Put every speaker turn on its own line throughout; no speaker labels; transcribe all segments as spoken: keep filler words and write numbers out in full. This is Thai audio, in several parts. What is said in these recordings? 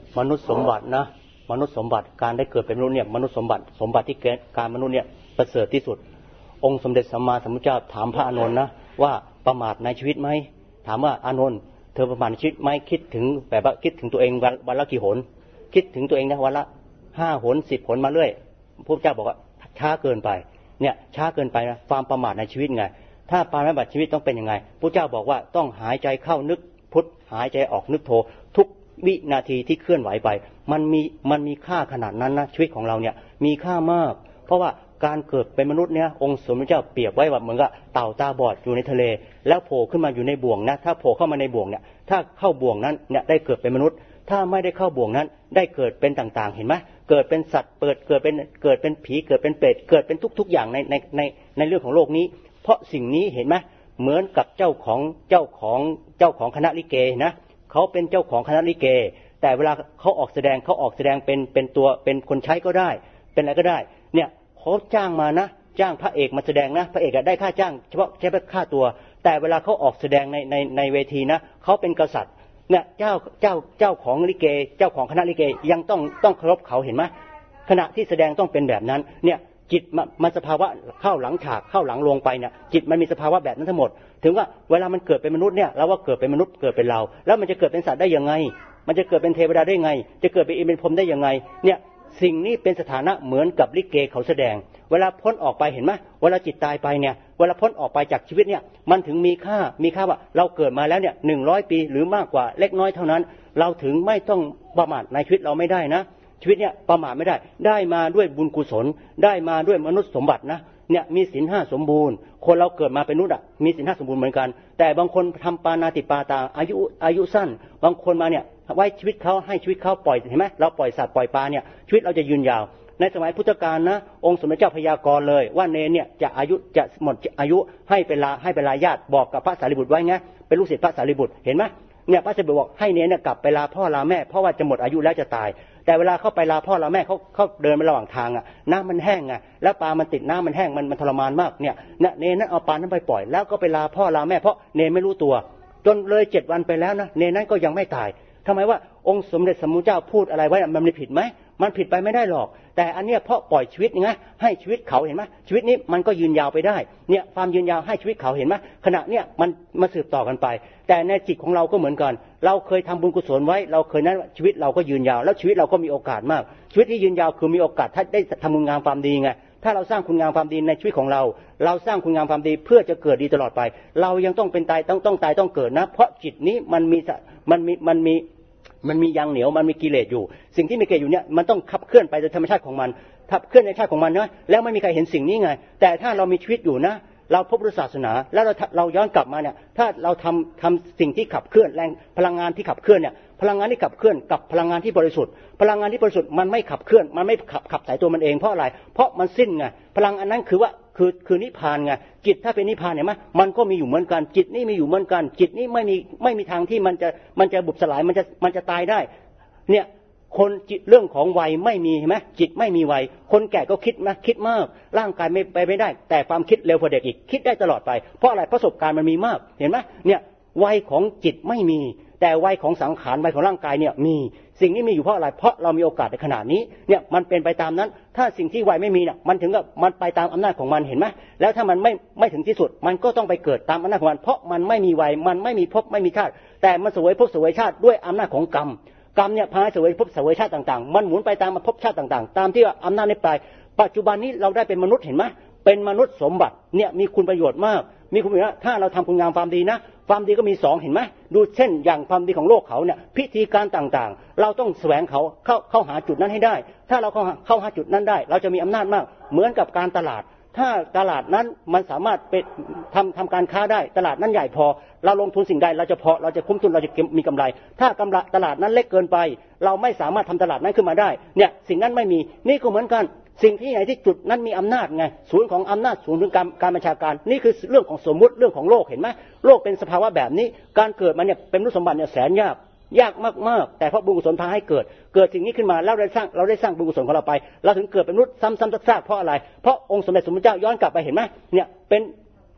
มนุษย์สมบัตินะมนุษย์สมบัติการได้เกิดเป็นมนุษย์เนี่ยมนุษย์สมบัติสมบัติที่เกิดการมนุษย์เนี่ยประเสริฐที่สุดองค์สมเด็จสัมมาสัมพุทธเจ้าถามพระอานนท์นะว่าประมาทในชีวิตไหมถามว่าอานนท์เธอประมาทในชีวิตไหมคิดถึงแบบว่าคิดถึงตัวเองวันละกี่หนคิดถึงตัวเองนะวันละห้าหนสิบหนมาเรื่อยพระพุทธเจ้าบอกว่าช้าเกินไปเนี่ยช้าเกินไปนะความประมาทในชีวิตไงถ้าประมาทชีวิตต้องเป็นยังไงพระเจ้าบอกว่าต้องหายใจเข้านึกพุทหายใจออกนึกโททุกวินาทีที่เคลื่อนไหวไปมันมีมันมีค่าขนาดนั้นนะชีวิตของเราเนี่ยมีค่ามากเพราะว่าการเกิดเป็นมนุษย์เนี่ยองค์สมเด็จเจ้าเปรียบไว้ว่าเหมือนกับเต่าตาบอดอยู่ในทะเลแล้วโผล่ขึ้นมาอยู่ในบ่วงนะถ้าโผล่เข้ามาในบ่วงเนี่ยถ้าเข้าบ่วงนั้นเนี่ยได้เกิดเป็นมนุษย์ถ้าไม่ได้เข้าบ่วงนั้นได้เกิดเป็นต่างๆเห็นไหมเกิดเป็นสัตว์เปิดเกิดเป็นเกิดเป็นผีเกิดเป็นเปรตเกิดเป็นทุกๆอย่างในในในในเรื่องของโลกนี้เพราะสิ่งนี้เห็นไหมเหมือนกับเจ้าของเจ้าของเจ้าของคณะลิเกนะเขาเป็นเจ้าของคณะลิเกแต่เวลาเขาออกแสดงเขาออกแสดงเป็นเป็นตัวเป็นคนใช้ก็ได้เป็นอะไรก็ได้เนี่ยเขาจ้างมานะจ้างพระเอกมาแสดงนะพระเอกได้ค่าจ้างเฉพาะแค่ค่าตัวแต่เวลาเขาออกแสดงในในในเวทีนะเขาเป็นกษัตริย์เนี่ยเจ้าเจ้าเจ้าของลิเกเจ้าของคณะลิเกยังต้องต้องเคารพเขาเห็นไหมขณะที่แสดงต้องเป็นแบบนั้นเนี่ยจิตมันสภาวะเข้าหลังฉากเข้าหลังลงไปเนี่ยจิตมันมีสภาวะแบบนั้นทั้งหมดถึงว่าเวลามันเกิดเป็นมนุษย์เนี่ยเราว่าเกิดเป็นมนุษย์เกิดเป็นเราแล้วมันจะเกิดเป็นสัตว์ได้ยังไงมันจะเกิดเป็นเทวดาได้ยังไงจะเกิดเป็นอินเป็นพรหมได้ยังไงเนี่ยสิ่งนี้เป็นสถานะเหมือนกับลิเกเขาแสดงเวลาพ้นออกไปเห็นไหมเวลาจิตตายไปเนี่ยเวลาพ้นออกไปจากชีวิตเนี่ยมันถึงมีค่ามีค่าว่าเราเกิดมาแล้วเนี่ยหนึ่งร้อยปีหรือมากกว่าเล็กน้อยเท่านั้นเราถึงไม่ต้องประมาทในชีวิตเราไม่ได้นะชีวิตเนี่ยประมาทไม่ได้ได้มาด้วยบุญกุศลได้มาด้วยมนุษย์สมบัตินะเนี่ยมีศีลห้าสมบูรณ์คนเราเกิดมาเป็นมนุษย์อ่ะมีศีลห้าสมบูรณ์เหมือนกันแต่บางคนทำปานาติปาตาอายุอายุสั้นบางคนมาเนี่ยไว้ชีวิตเขาให้ชีวิตเขาปล่อยเห็นไหมเราปล่อยสัตว์ปล่อยปลาเนี่ยชีวิตเราจะยืนยาวในสมัยพุทธกาลนะองค์สมเด็จเจ้าพยากรณ์เลยว่าเนรเนี่ยจะอายุจะหมดอายุให้เป็นลาให้เป็นลาญาติบอกกับพระสารีบุตรไว้ไงเป็นลูกศิษย์พระสารีบุตรเห็นไหมเนี่ยพระสารีบุตรบอกให้เนรเนี่ยกลับไปลาพ่อลาแม่เพราะว่าจะหมดอายุแล้วจะตายแต่เวลาเข้าไปลาพ่อลาแม่เขาเขาเดินไประหว่างทางอ่ะน้ำมันแห้งไงแล้วปลามันติดน้ำมันแห้งมันมันทรมานมากเนี่ยเนี่ยเนรนั้นเอาปลานั้นไปปล่อยแล้วก็ไปลาพ่อลาแม่เพราะเนรไม่รู้ตัวจนเลยเจ็ดวันไปแล้วนะเนรนั้นก็ยังไม่ตายทำไมว่าองค์สมเด็จสัมมาสัมพุทธเจ้าพูดอะไรไว้มันไม่ผิดไหมมันผิดไปไม่ได้หรอกแต่อันเนี้ยเพราะปล่อยชีวิตไงให้ชีวิตเขาเห็นไหมชีวิตนี้มันก็ยืนยาวไปได้เนี่ยความยืนยาวให้ชีวิตเขาเห็นไหมขณะเนี้ยมันมาสืบต่อกันไปแต่ในจิตของเราก็เหมือนกันเราเคยทำบุญกุศลไว้เราเคยนั้นชีวิตเราก็ยืนยาวแล้วชีวิตเราก็มีโอกาสมากชีวิตที่ยืนยาวคือมีโอกาสถ้าได้ทำคุณงามความดีไงถ้าเราสร้างคุณงามความดีในชีวิตของเราเราสร้างคุณงามความดีเพื่อจะเกิดดีตลอดไปเรายังต้องเป็นตายต้องต้องตายต้องเกิดนะเพราะจิตนี้มันมีมันมีมันมีมันมียางเหนียวมันมีกิเลสอยู่สิ่งที่มีกิเลสอยู่เนี่ยมันต้องขับเคลื่อนไปโดยธรรมชาติของมันขับเคลื่อนในชาติของมันนะแล้วไม่มีใครเห็นสิ่งนี้ไงแต่ถ้าเรามีชีวิตอยู่นะเราพบพุทธศาสนาแล้วเราเราย้อนกลับมาเนี่ยถ้าเราทำทำสิ่งที่ขับเคลื่อนแรงพลังงานที่ขับเคลื่อนเนี่ยพลังงานที่ขับเคลื่อนกับพลังงานที่บริสุทธิ์พลังงานที่บริสุทธิ์มันไม่ขับเคลื่อนมันไม่ขับขับสายตัวมันเองเพราะอะไรเพราะมันสิ้นไงพลังอันนั้นคือว่าคือคือนิพพานไงจิตถ้าเป็นนิพพานเนี่ยมั้ยมันก็มีอยู่เหมือนกันจิตนี่มีอยู่เหมือนกันจิตนี่ไม่มีไม่มีทางที่มันจะมันจะบุบสลายมันจะมันจะตายได้เนี่ยคนจิตเรื่องของวัยไม่มีเห็นไหมจิตไม่มีวัยคนแก่ก็คิดนะคิดมากร่างกายไม่ไปไม่ได้แต่ความคิดเร็วกว่าเด็กอีกคิดได้ตลอดไปเพราะอะไรประสบการณ์มันมีมากเห็นไหมเนี่ยวัยของจิตไม่มีแต่วัยของสังขารวัยของร่างกายเนี่ยมีสิ่งนี้มีอยู่เพราะอะไรเพราะเรามีโอกาสในขณะนี้เนี่ยมันเป็นไปตามนั้นถ้าสิ่งที่วัยไม่มีเนี่ยมันถึงกับมันไปตามอำนาจของมันเห็นไหมแล้วถ้ามันไม่ไม่ถึงที่สุดมันก็ต้องไปเกิดตามอำนาจของมันเพราะมันไม่มีวัยมันไม่มีภพไม่มีชาติแต่มันเสวยภพเสวยชาติด้วยอำนาจของกรรมกรรมเนี่ยพาให้เสวยภพเสวยชาติต่างๆมันหมุนไปตามภพชาติต่างๆตามที่อำนาจในปลายปัจจุบันนี้เราได้เป็นมนุษย์เห็นไหมเป็นมนุษย์สมบัติเนี่ยมีคุณประโยชน์มากมีคุณประโยชน์ถ้าเราทำคุณงามความดีนะความดีก็มีสองเห็นไหมดูเช่นอย่างความดีของโลกเขาเนี่ยพิธีการต่างๆเราต้องแสวงเขาเข้าเข้าหาจุดนั้นให้ได้ถ้าเราเข้าเข้าหาจุดนั้นได้เราจะมีอำนาจมากเหมือนกับการตลาดถ้าตลาดนั้นมันสามารถเป็นทำทำการค้าได้ตลาดนั้นใหญ่พอเราลงทุนสิ่งใดเราจะพอเราจะคุ้มทุนเราจะมีกำไรถ้ากำไรตลาดนั้นเล็กเกินไปเราไม่สามารถทำตลาดนั้นขึ้นมาได้เนี่ยสิ่งนั้นไม่มีนี่ก็เหมือนกันสิ่งที่ไหนที่จุดนั้นมีอำนาจไงศูนย์ของอำนาจศูนย์ของการการบัญชาการนี่คือเรื่องของสมมุติเรื่องของโลกเห็นไหมโลกเป็นสภาวะแบบนี้การเกิดมันเนี่ยเป็นมนุษย์สมบัติเนี่ยแสนยากยากมากๆแต่เพราะบุญกุศลพาให้เกิดเกิดสิ่งนี้ขึ้นมาแล้วเราได้สร้างเราได้สร้างบุญกุศลของเราไปเราถึงเกิดเป็นมนุษย์ซ้ำๆซากๆเพราะอะไรเพราะองค์สมเด็จสมมาสัมพุทธเจ้าย้อนกลับไปเห็นไหมเนี่ยเป็น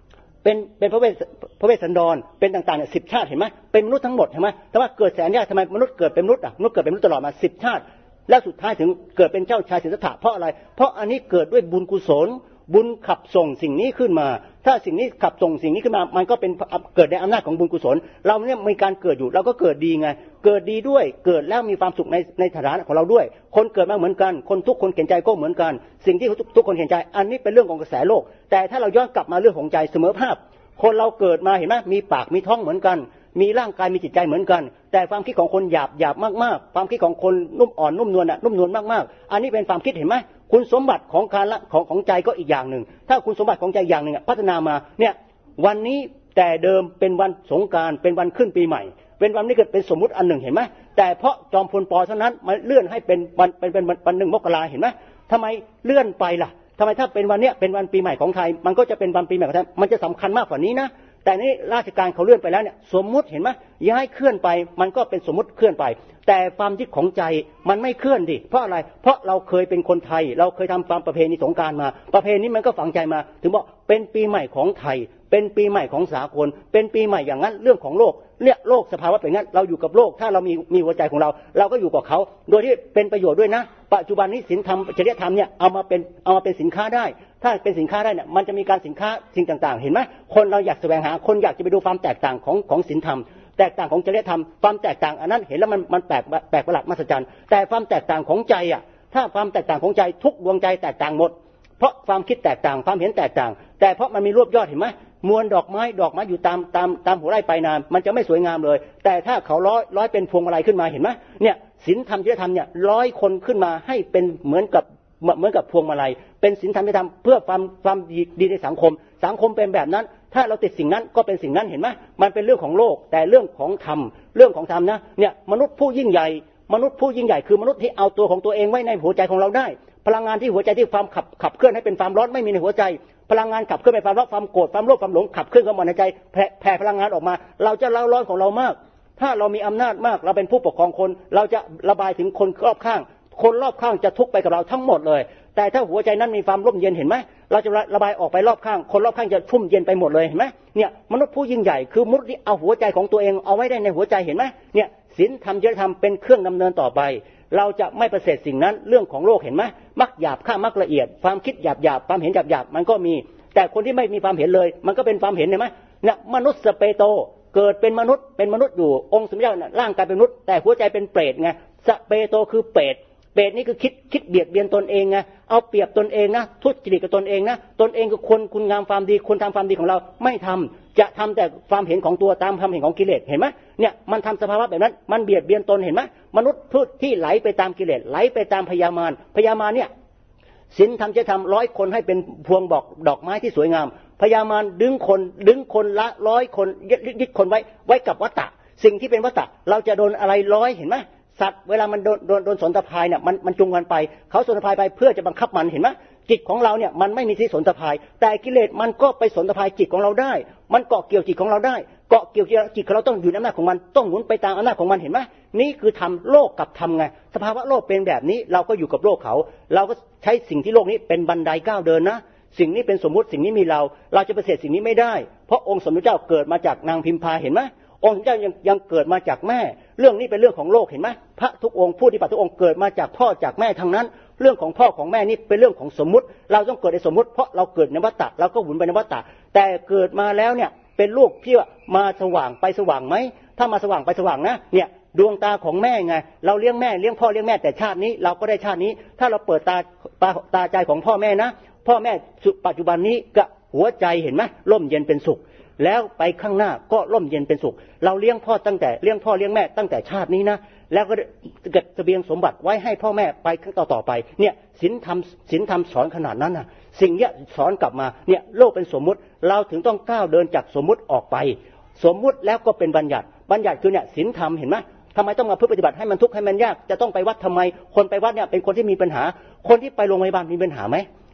เป็นเป็นพระเวสพระเวสสันดรเป็นต่างๆเนี่ยสิบชาติเห็นไหมเป็นมนุษย์ทั้งหมดเห็นไหมแต่ว่าเกิดแสนยากทำไมมนุษย์เกิดเป็นมนุษย์อ่ะมนุษย์เกิดเป็นมนุษย์ตลอดมาสิบชาติแล้วสุดท้ายถึงเกิดเป็นเจ้าชายสิทธัตถะเพราะอะไรเพราะอันนี้เกิดด้วยบุญกุศลบุญขับส่งสิ่งนี้ขึ้นมาถ้าสิ่งนี้ขับส่งสิ่งนี้ขึ้นมามันก็เป็นเกิดในอำนาจของบุญกุศลเราเนี่ยมีการเกิดอยู่เราก็เกิดดีไงเกิดดีด้วยเกิดแล้วมีความสุขในในฐานะของเราด้วยคนเกิดมาเหมือนกันคนทุกคนเข็นใจก็เหมือนกันสิ่งที่ทุกทุกคนเข็นใจอันนี้เป็นเรื่องของกระแสโลกแต่ถ้าเราย้อนกลับมาเรื่องของใจเสมอภาพคนเราเกิดมาเห็นไหมมีปากมีท้องเหมือนกันมีร่างกายมีจิตใจเหมือนกันแต่ความคิดของคนหยาบหยาบมากๆความคิดของคนนุ่มอ่อนนุ่มนวลน่ะนุ่มนวลมากๆอันนี้เป็นความคิดเห็นไหมคุณสมบัติของการละของของใจก็อีกอย่างหนึ่งถ้าคุณสมบัติของใจอย่างหนึ่งพัฒนามาเนี่ยวันนี้แต่เดิมเป็นวันสงกรานต์เป็นวันขึ้นปีใหม่เป็นวันนี้เกิดเป็นสมมุติอันหนึ่งเห็นไหมแต่เพราะจอมพลป.เท่านั้นมาเลื่อนให้เป็นวันเป็นเป็นวันหนึ่งมกราเห็นไหมทำไมเลื่อนไปล่ะทำไมถ้าเป็นวันเนี้ยเป็นวันปีใหม่ของไทยมันก็จะเป็นวันปีใหม่ของไทยมันจะสำคัญมากกว่านี้นะแต่นี่ราชการเขาเลื่อนไปแล้วเนี่ยสมมุติเห็นไหมย้ายเคลื่อนไปมันก็เป็นสมมุติเคลื่อนไปแต่ความยึดของใจมันไม่เคลื่อนดิเพราะอะไรเพราะเราเคยเป็นคนไทยเราเคยทำตามประเพณีสงกรานต์มาประเพณีมันก็ฝังใจมาถึงบอกเป็นปีใหม่ของไทยเป็นปีใหม่ของสากลเป็นปีใหม่อย่างนั้นเรื่องของโลกเนี่ยโลกสภาวะเป็นงั้นเราอยู่กับโลกถ้าเรามีมีหัวใจของเราเราก็อยู่กับเขาโดยที่เป็นประโยชน์ด้วยนะปัจจุบันนี้ศีลธรรมจริยธรรมเนี่ยเอามาเป็นเอามาเป็นสินค้าได้ถ้าเป็นสินค้าได้เนี่ยมันจะมีการสินค้าสิ่งต่างๆเห็นไหมคนเราอยากแสวงหาคนอยากจะไปดูความแตกต่างของของศีลธรรมแตกต่างของจริยธรรมความแตกต่างอันนั้นเห็นแล้วมันมันแปลกแปลกประหลาดมหัศจรรย์แต่ความแตกต่างของใจอ่ะถ้าความแตกต่างของใจทุกดวงใจแตกต่างหมดเพราะความคิดแตกต่างความเห็นแตกต่างแต่เพราะมันมีรวบยอดเห็นไหมมวลดอกไม้ดอกไม้อยู่ตามตามตามหัวไร่ไปนานมันจะไม่สวยงามเลยแต่ถ้าเขาร้อยร้อยเป็นพวงมาลัยขึ้นมาเห็นไหมเนี่ยศีลธรรมจริยธรรมเนี่ยร้อยคนขึ้นมาให้เป็นเหมือนกับเหมือนกับพวงมาลัยเป็นศีลธรรมจริยธรรมเพื่อความความดีในสังคมสังคมเป็นแบบนั้นถ้าเราติดสิ่งนั้นก็เป็นสิ่งนั้นเห็นไหมมันเป็นเรื่องของโลกแต่เรื่องของธรรมเรื่องของธรรมนะเนี่ยมนุษย์ผู้ยิ่งใหญ่มนุษย์ผู้ยิ่งใหญ่คือมนุษย์ที่เอาตัวของตัวเองไว้ในหัวใจของเราได้พลังงานที่หัวใจที่ความขับขับเคลื่อนให้เป็นความร้อนไม่มีในหัวใจพลังงานขับเคลื่อนเป็นความร้อนความโกรธความโลภความหลงขับเคลื่อนเข้ามาในใจแผ่พลังงานออกมาเราจะเล่าร้อนของเรามากถ้าเรามีอำนาจมากเราเป็นผู้ปกครองคนเราจะระบายถึงคนรอบข้างคนรอบข้างจะทุกข์ไปกับเราทั้งหมดเลยแต่ถ้าหัวใจนั้นมีความร่มเย็นเห็นไหมเราจะระบายออกไปรอบข้างคนรอบข้างจะชุ่มเย็นไปหมดเลยเห็นไหมเนี่ยมนุษย์ผู้ยิ่งใหญ่คือมนุษย์ที่เอาหัวใจของตัวเองเอาไว้ได้ในหัวใจเห็นไหมเนี่ยศีลธรรมจริยธรรมเป็นเครื่องดำเนินต่อไปเราจะไม่ประเสริฐสิ่งนั้นเรื่องของโลกเห็นไหมมักหยาบข้ามักละเอียดความคิดหยาบหยาบความเห็นหยาบหยาบมันก็มีแต่คนที่ไม่มีความเห็นเลยมันก็เป็นความเห็นเห็นไหมเนี่ยมนุษย์สเปโตเกิดเป็นมนุษย์เป็นมนุษย์อยู่องค์สมเด็จร่างกายเป็นมนุษย์แต่หัวใจเป็นเปรตไงสเปโตคือเปรตเปรตนี่คือคิดคิดเบียดเบียนตนเองไงเอาเปรียบตนเองนะทุจริตกับตนเองนะตนเองคือคนคุณงามความดีคนทำความดีของเราไม่ทำจะทำแต่ความเห็นของตัวตามความเห็นของกิเลสเห็นไหมเนี่ยมันทำสภาวะแบบนั้นมันเบียดเบียนตนเห็นไหมมนุษย์ที่ไหลไปตามกิเลสไหลไปตามพยามารพยามารเนี่ยศีลธรรมจะทำร้อยคนให้เป็นพวงบอกดอกไม้ที่สวยงามพยามารดึงคนดึงคนละร้อยคนยึดคนไว้ไว้กับวัฏฏะสิ่งที่เป็นวัฏฏะเราจะโดนอะไรร้อยเห็นไหมสัตว์เวลามันโดนโดนโดนสนทภายเนี่ยมันมันจุงกันไปเขาสนทภายไปเพื่อจะบังคับมันเห็นไหมจิตของเราเนี่ยมันไม่มีที่สนทภายแต่กิเลสมันก็ไปสนทภายจิตของเราได้มันเกาะเกี่ยวจิตของเราได้เกาะเกี่ยวจิตของเราต้องอยู่ในอำนาจของมันต้องหมุนไปตามอำนาจของมันเห็นไหมนี่คือทำโลกกับธรรมไงสภาวะโลกเป็นแบบนี้เราก็อยู่กับโลกเขาเราก็ใช้สิ่งที่โลกนี้เป็นบันไดก้าวเดินนะสิ่งนี้เป็นสมมุติสิ่งนี้มีเราเราจะประเสริฐสิ่งนี้ไม่ได้เพราะองค์สมเด็จเจ้าเกิดมาจากนางพิมพาเห็นไหมองค์เจ้ายังยังเกิดมาจากแม่เรื่องนี้เป็นเรื่องของโลกเห็นไหมพระทุกองค์ผู้ที่ปฏิบัติทุกองค์เกิดมาจากพ่อจากแม่ทั้งนั้นเรื่องของพ่อของแม่นี่เป็นเรื่องของสมมุติเราต้องเกิดในสมมุติเพราะเราเกิดในวัฏฏะเราก็หมุนไปในวัฏฏะแต่เกิดมาแล้วเนี่ยเป็นลูกที่มาสว่างไปสว่างไหมถ้ามาสว่างไปสว่างนะเนี่ยดวงตาของแม่ไงเราเลี้ยงแม่เลี้ยงพ่อเลี้ยงแม่แต่ชาตินี้เราก็ได้ชาตินี้ถ้าเราเปิดตาตาตาใจของพ่อแม่นะพ่อแม่ปัจจุบันนี้ก็หัวใจเห็นไหมร่มเย็นเป็นสุขแล้วไปข้างหน้าก็ร่มเย็นเป็นสุขเราเลี้ยงพ่อตั้งแต่เลี้ยงพ่อเลี้ยงแม่ตั้งแต่ชาตินี้นะแล้วก็เก็บเสบียงสมบัติไว้ให้พ่อแม่ไปข้างต่อต่อไปเนี่ยศีลธรรมศีลธรรมสอนขนาดนั้นนะสิ่งเนี้ยสอนกลับมาเนี่ยโลกเป็นสมมุติเราถึงต้องก้าวเดินจากสมมุติออกไปสมมุติแล้วก็เป็นบัญญัติบัญญัติคือเนี่ยศีลธรรมเห็นไหมทำไมต้องมาพึ่งปฏิบัติให้มันทุกข์ให้มันยากจะต้องไปวัดทำไมคนไปวัดเนี่ยเป็นคนที่มีปัญหาคนที่ไปโรงพยาบาลมีปัญหาไหม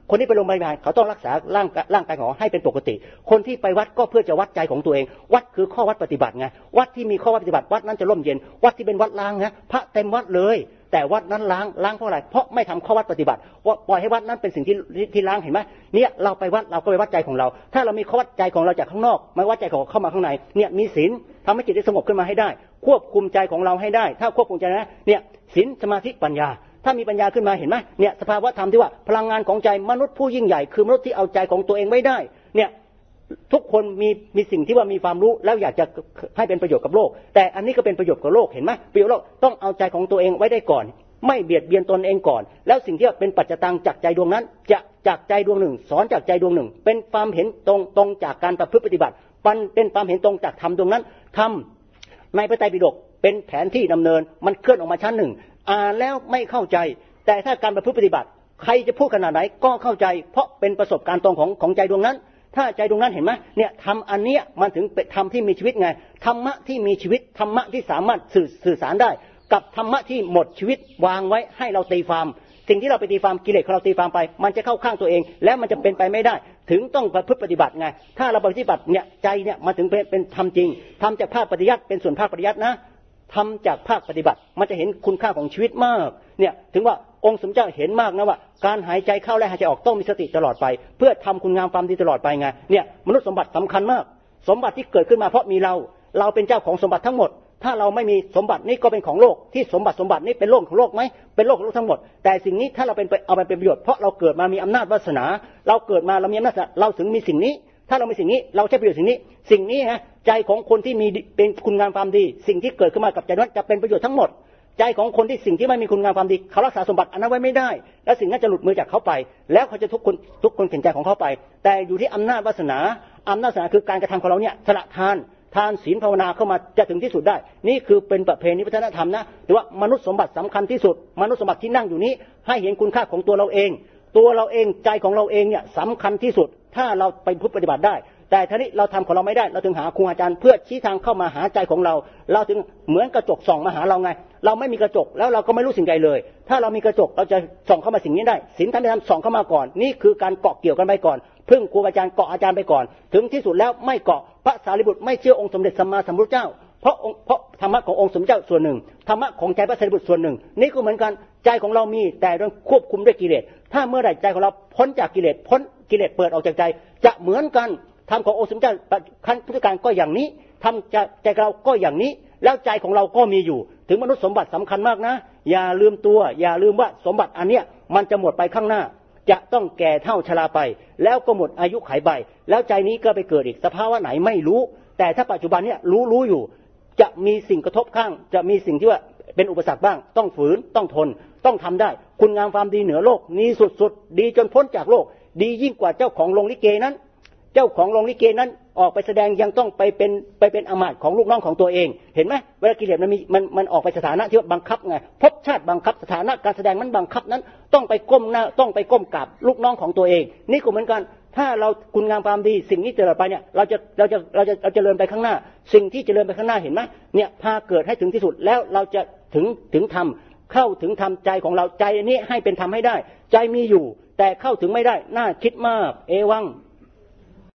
คนที่ไปโรงพยาบาลเขาต้องรักษาร่างร่างกายของให้เป็นปกติคนที่ไปวัดก็เพื่อจะวัดใจของตัวเองวัดคือข้อวัดปฏิบัติไงวัดที่มีข้อวัดปฏิบัติวัดนั้นจะร่มเย็นวัดที่เป็นวัดล้างนะพระเต็มวัดเลยแต่วัดนั้นล้างล้างเพราะอะไรเพราะไม่ทำข้อวัดปฏิบัติว่าปล่อยให้วัดนั้นเป็นสิ่งที่ที่ล้างเห็นไหมเนี่ยเราไปวัดเราก็ไปวัดใจของเราถ้าเรามีข้อวัดใจของเราจากข้างนอกมาวัดใจของเข้ามาข้างในเนี่ยมีศีลทำให้จิตได้สงบขึ้นมาให้ได้ควบคุมใจของเราให้ได้ถ้าควบคุมใจนะเนี่ยศีลสมาธิปัญญาถ้ามีปัญญาขึ้นมาเห็นไหมเนี่ยสภาวะธรรมที่ว่าพลังงานของใจมนุษย์ผู้ยิ่งใหญ่คือมนุษย์ที่เอาใจของตัวเองไม่ได้เนี่ยทุกคนมีมีสิ่งที่ว่ามีความรู้แล้วอยากจะให้เป็นประโยชน์กับโลกแต่อันนี้ก็เป็นประโยชน์กับโลกเห็นไหมประโยชน์โลกต้องเอาใจของตัวเองไว้ได้ก่อนไม่เบียดเบียนตนเองก่อนแล้วสิ่งที่เป็นปัจจตังจากใจดวงนั้นจะจากใจดวงหนึ่งสอนจากใจดวงหนึ่งเป็นความเห็นตรงตรงจากการประพฤติปฏิบัติปันเป็นความเห็นตรงจากธรรมดวงนั้นธรรมในพระไตรปิฎกเป็นแผนที่ดำเนินมันเคลื่อนออกมาชั้นหนึ่งอ่านแล้วไม่เข้าใจแต่ถ้าการประพฤติปฏิบัติใครจะพูดขนาดไหนก็เข้าใจเพราะเป็นประสบการณ์ตรงของของใจดวงนั้นถ้าใจดวงนั้นเห็นไหมเนี่ยทำอันเนี้ยมันถึงเป็นธรรมที่มีชีวิตไงธรรมะที่มีชีวิตธรรมะที่สามารถสื่อสื่อสารได้กับธรรมะที่หมดชีวิตวางไว้ให้เราตีความสิ่งที่เราไปตีความกิเลสของเราตีความไปมันจะเข้าข้างตัวเองและมันจะเป็นไปไม่ได้ถึงต้องประพฤติปฏิบัติไงถ้าเราปฏิบัติเนี่ยใจเนี่ยมันถึงเป็นเป็นธรรมจริงทำจากภาคปฏิยัติเป็นส่วนภาคปฏิยัตินะทำจากภาคปฏิบัติมันจะเห็นคุณค่าของชีวิตมากเนี่ยถึงว่าองค์สมเด็จเห็นมากนะว่าการหายใจเข้าและหายใจออกต้องมีสติตลอดไปเพื่อทำคุณงามความดีตลอดไปไงเนี่ยมนุษย์สมบัติสำคัญมากสมบัติที่เกิดขึ้นมาเพราะมีเราเราเป็นเจ้าของสมบัติทั้งหมดถ้าเราไม่มีสมบัตินี้ก็เป็นของโลกที่สมบัติสมบัตินี้เป็นโลกของโลกไหมเป็นโลกของโลกทั้งหมดแต่สิ่งนี้ถ้าเราเป็นเอาไปเป็นประโยชน์เพราะเราเกิดมามีอำนาจวาสนาเราเกิดมาเรามีอำนาจเราถึงมีสิ่งนี้ถ้าเรามีสิ่งนี้เราใช้ประโยชน์สิ่งนี้สิ่งนี้ฮะใจของคนที่มีเป็นคุณงามความดีสิ่งที่เกิดขึ้นมากับใจนั้นจะเป็นประโยชน์ทั้งหมดใจของคนที่สิ่งที่ไม่มีคุณงามความดีเขารักษาสมบัติอันนั้นไว้ไม่ได้และสิ่งนั้นจะหลุดมือจากเขาไปแล้วเขาจะทุกคนทุกคนเข็นใจของเขาไปแต่อยู่ที่อำนาจวาสนาอำนาจวาสนาคือการกระทำของเราเนี่ยสละทานทานศีลภาวนาเข้ามาจะถึงที่สุดได้นี่คือเป็นประเพณีวัฒนธรรมนะแต่ว่ามนุษย์สมบัติสำคัญที่สุดมนุษย์สมบัติที่นั่งอยู่นี้ให้เห็นคุณค่าของตัวเราเองตัวเราเองใจของเราเองเนี่ยสำคัญที่สุดถ้าเราไปพุทธปฏิบัติได้แต่ทีนี้เราทำของเราไม่ได้เราถึงหาครูอาจารย์เพื่อชี้ทางเข้ามาหาใจของเราเราถึงเหมือนกระจกส่องมาหาเราไงเราไม่มีกระจกแล้วเราก็ไม่รู้สิ่งใดเลยถ้าเรามีกระจกเราจะส่องเข้ามาสิ่งนี้ได้ศีลธรรมธรรมส่องเข้ามาก่อนนี่คือการเกาะเกี่ยวกันไปก่อนพึ่งครูอาจารย์เกาะอาจารย์ไปก่อนถึงที่สุดแล้วไม่เกาะพระสารีบุตรไม่เชื่อองค์สมเด็จสัมมาสัมพุทธเจ้าเพราะเพราะธรรมะขององค์สมเด็จเจ้าส่วนหนึ่งธรรมะของใจพระสารีบุตรส่วนหนึ่งนี่ก็เหมือนกันใจของเรามีแต่ต้องควบคุมด้วยกิเลสถ้าเมื่อใดใจของเราพ้นจากกิเลสพ้นกิเลสเปิดออกจากใจจะเหมือนกันธรรมขององค์สมเด็จขั้นพุทธการก็อย่างนี้ทำใจเราก็อย่างนี้แล้วใจของเราก็มีอยู่ถึงมนุษย์สมบัติสำคัญมากนะอย่าลืมตัวอย่าลืมว่าสมบัติอันเนี้ยมันจะหมดไปข้างหน้าจะต้องแก่เฒ่าชราไปแล้วก็หมดอายุขัยไปแล้วใจนี้ก็ไปเกิดอีกสภาวะไหนไม่รู้แต่ถ้าปัจจุบันเนี้ยรู้รู้อยู่จะมีสิ่งกระทบข้างจะมีสิ่งที่ว่าเป็นอุปสรรคบ้างต้องฝืนต้องทนต้องทำได้คุณงามความดีเหนือโลกนี้สุดๆดีจนพ้นจากโลกดียิ่งกว่าเจ้าของโรงลิเกนั้นเจ้าของโรงลิเกนั้นออกไปแสดงยังต้องไปเป็นไปเป็นอมาตย์ของลูกน้องของตัวเองเห็นไหมเวลากิเลสมันมีมันมันออกไปสถานะที่บังคับไงภพชาติบังคับสถานะการแสดงมันบังคับนั้นต้องไปก้มหน้าต้องไปก้มกราบลูกน้องของตัวเองนี่ก็เหมือนกันถ้าเราคุณงามความดีสิ่งนี้เจริญไปเนี่ยเราจะเราจะเราจะเราจะเจริญไปข้างหน้าสิ่งที่เจริญไปข้างหน้าเห็นไหมเนี่ยพาเกิดให้ถึงที่สุดแล้วเราจะถึงถึงธรรมเข้าถึงธรรมใจของเราใจนี้ให้เป็นธรรมให้ได้ใจมีอยู่แต่เข้าถึงไม่ได้น่าคิดมากเอวัง